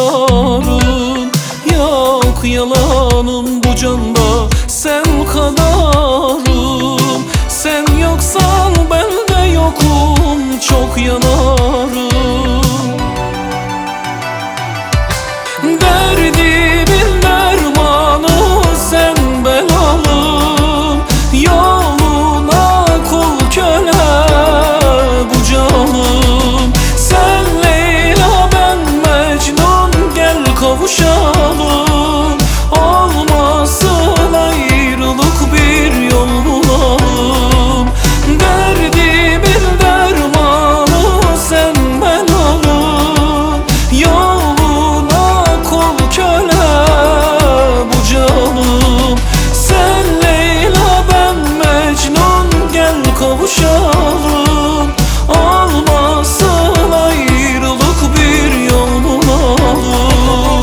kararım. Yok yalanım bu canda sen kadarım. Sen yoksan ben de yokum, çok yanarım. Derdimin dermanı sen belalım. Yoluna kul köle bu canım. Sen Leyla ben Mecnun, gel kavuşalım. Olmasın ayrılık, bir yol bulalım. Derdimin dermanı sen belalım. Yoluna kul köle bu canım. Sen Leyla ben Mecnun, gel kavuşalım. Olmasın ayrılık, bir yol bulalım.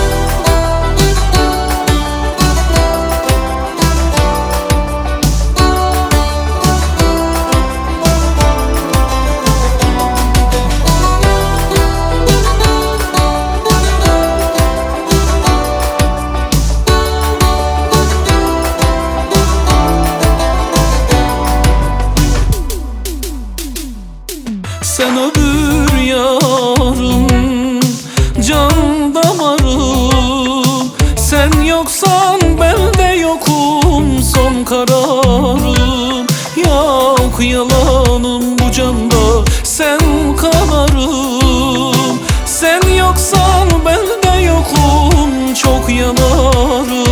Sen öbür yarım, can damarım. Sen yoksan ben de yokum, son kararım. Yok yalanım bu canda sen kanarım. Sen yoksan ben de yokum, çok yanarım.